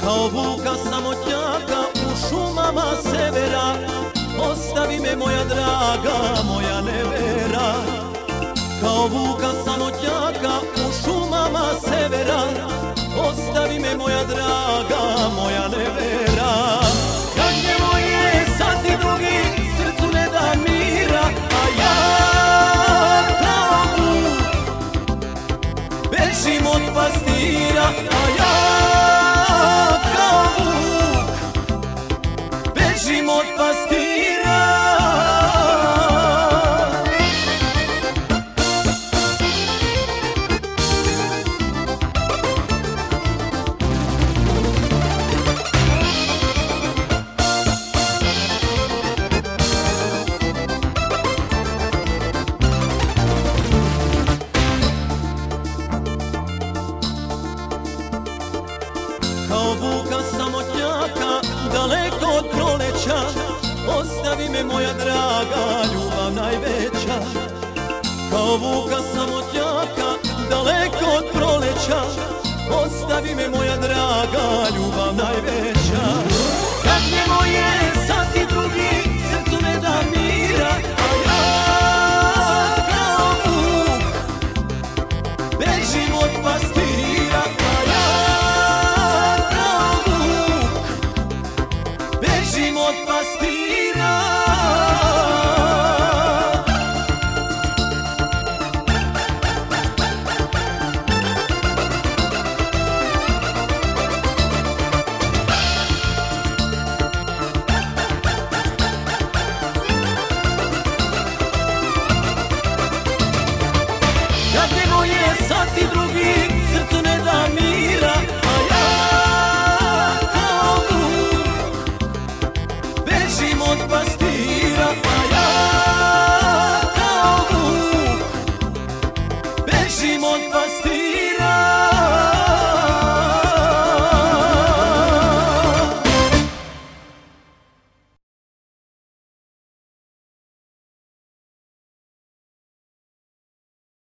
Kao vuka samotnjaka u šumama severa, ostavi me moja draga, moja nevera. Kao vuka samotnjaka u šumama severa, ostavi me moja draga, moja nevera. Kad je moje, sad ti drugi, srcu ne da mira, a ja kao vuk bežim od pastira, a ja kao vuk bežim od pastira. Kao vuka samotnjaka, daleko od proleća, ostavi me moja draga, ljubav najveća. Kao vuka samotnjaka, daleko od proleća, ostavi me moja draga, ljubav najveća.